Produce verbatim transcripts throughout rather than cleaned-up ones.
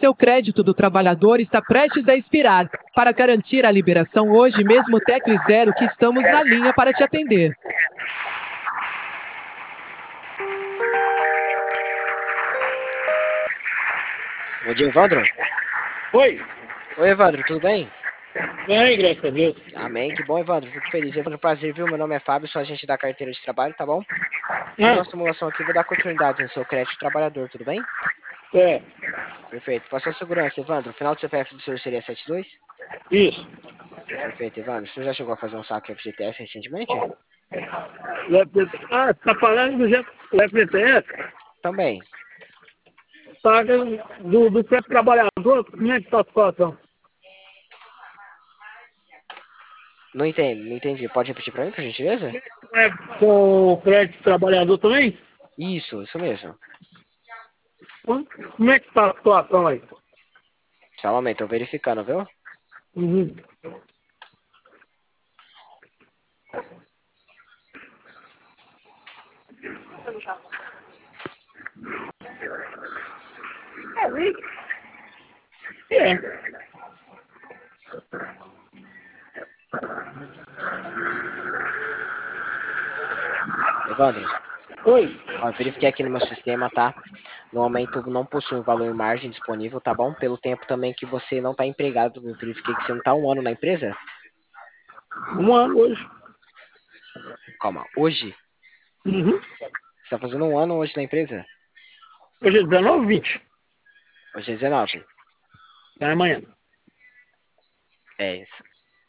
Seu crédito do trabalhador está prestes a expirar. Para garantir a liberação hoje mesmo, tecle zero que estamos na linha para te atender. Bom dia, Evandro. Oi. Oi, Evandro, tudo bem? Bem, graças a Deus. Amém, que bom, Evandro. Fico feliz. Evandro, prazer, viu? Meu nome é Fábio, sou agente da carteira de trabalho, tá bom? Fiz Ah, uma simulação aqui, vou dar continuidade no seu crédito trabalhador, tudo bem? é. Perfeito. Para sua segurança, Evandro, o final do C P F do senhor seria setenta e dois? Isso. Perfeito, Evandro. O senhor já chegou a fazer um saque F G T S recentemente? Ah, tá falando do F G T S? Também. Paga do, do próprio trabalhador, como é que tá a situação? Não entendo, não entendi. Pode repetir para mim, por gentileza? É com o crédito do trabalhador também? Isso, isso mesmo. Como é que tá a situação aí? Só um momento, tô verificando, viu? Uhum. É. Evandro, Oi. ó, eu verifiquei aqui no meu sistema, tá? No momento não possui um valor em margem disponível, tá bom? Pelo tempo também que você não tá empregado, eu verifiquei que você não tá um ano na empresa. Um ano hoje. Calma, hoje? Uhum. Você tá fazendo um ano hoje na empresa? Hoje é dezenove, vinte. Hoje é dezenove. É amanhã. É isso.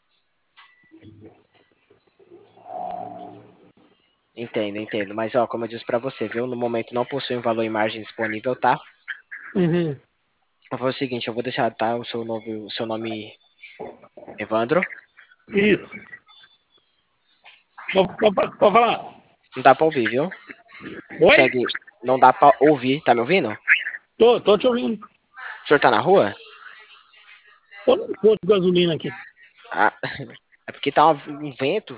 Entendo, entendo. Mas, ó, como eu disse pra você, viu? No momento não possui um valor em margem disponível, tá? Uhum. Eu vou fazer o seguinte, eu vou deixar, tá? O seu nome, o seu nome Evandro. Isso. Pode pode falar. Não dá pra ouvir, viu? Oi? Consegue. Não dá pra ouvir, tá me ouvindo? Tô, tô te ouvindo. O senhor tá na rua? Tô no posto de gasolina aqui. Ah, é porque tá um vento.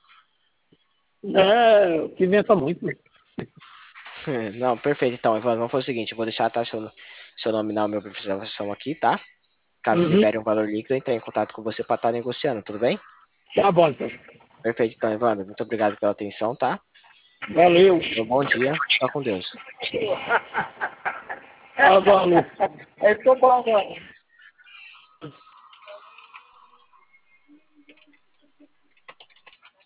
É, que venta muito. Não, perfeito. Então, Evandro, vamos fazer o seguinte, eu vou deixar, tá? Seu, seu nome na minha observação aqui, tá? Caso Uhum. libere um valor líquido, eu entrar em contato com você pra estar negociando, tudo bem? Tá bom, então. Perfeito, então, Evandro. Muito obrigado pela atenção, tá? Valeu. Um bom dia. Fica com Deus. Tá bom. É, tô bom agora.